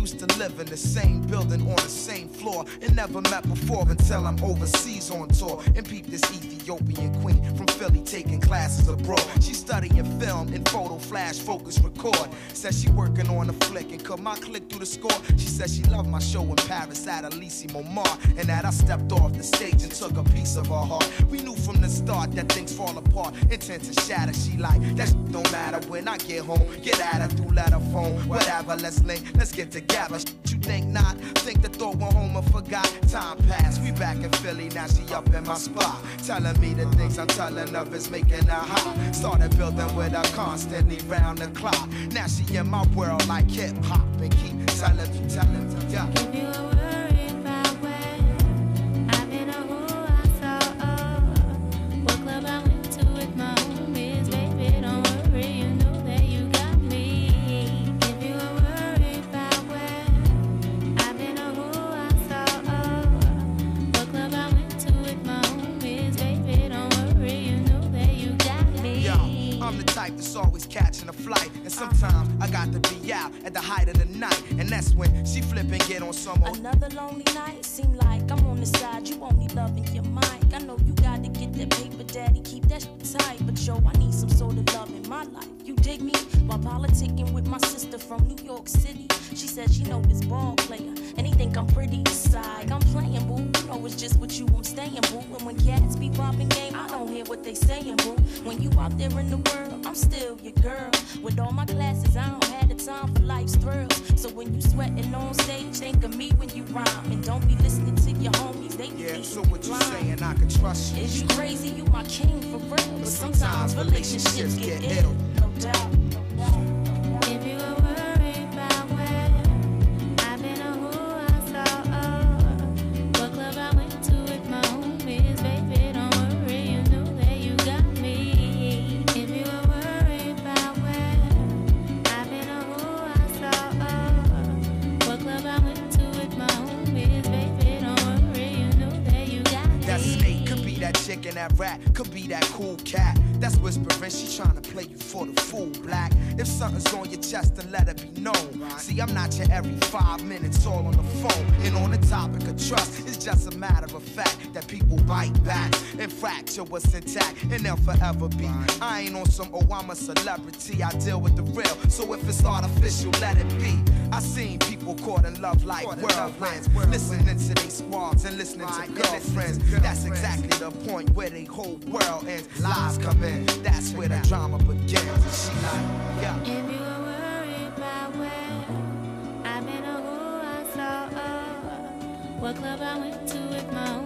used to live in the same building on the same floor and never met before until I'm overseas on tour and peep this Ethiopian queen from Philly taking classes abroad. She studying film and photo, flash, focus, record. Says she working on a flick and cut my click through the score. She says she loved my show in Paris at Elysee Montmartre and that I stepped off the stage and took a piece of her heart. We knew from the start that things fall apart, intent to shatter. She like, that shit don't matter when I get home. Get at her through letter phone, whatever, let's link, let's get together. You think not? Think the thought went home and forgot. Time passed, we back in Philly, now she up in my spot. Telling me the things I'm telling her is making her hot. Started building with her constantly round the clock. Now she in my world like hip hop and keep telling me, yeah. If you were worried about where I've been or who I saw, what club I went to with my homies, baby, don't worry, you know that you got me. If you were worried about where I've been or who I saw, what club I went to with my homies, baby, don't worry, you know that you got me. Yo, I'm the type that's always catching a flight, and sometimes I got to be out at the height of the night, and that's when she flip and get on some old. Another lonely night, seem like I'm on the side, you only loving your mic. I know you gotta get that paper, daddy, keep that shit tight, but yo, I need some sort of love in my life. You dig me? While politicking with my sister from New York City, she said she know this ball player, and he think I'm pretty side. I'm playing, boo, you know it's just with you I'm staying, boo. And when cats be popping game, I don't hear what they saying, boo. When you out there in the world, I'm still your girl. With all my classes, I don't have the time for life's thrills. So when you sweating on stage, think of me when you rhyme, and don't be listening to your homies. They be So what you saying? I can trust you. Is you crazy? You my king for real. But sometimes relationships get ill. No doubt. If you were worried about where I've been or who I saw, what club I went to with my homies, baby, don't worry, you know that you got me. If you were worried about where I've been or who I saw, what club I went to with my homies, baby, don't worry, you know that you got me. That snake could be that chick and that rat, could be that cool cat. That's whispering, she trying to play you for the fool, black. If something's on your chest, then let it be known. See, I'm not your every 5 minutes all on the phone. And on the topic of trust, it's just a matter of fact that people bite back and fracture what's intact, and they'll forever be. I ain't on some, oh, I'm a celebrity, I deal with the real. So if it's artificial, let it be. I seen people caught in love like whirlwinds, listening to they squads and listening to girlfriends. That's exactly the point where they whole world ends. Lies come in, that's where the drama begins. And she like, yeah. If you were worried about where I've been or who I saw, what club I went to with my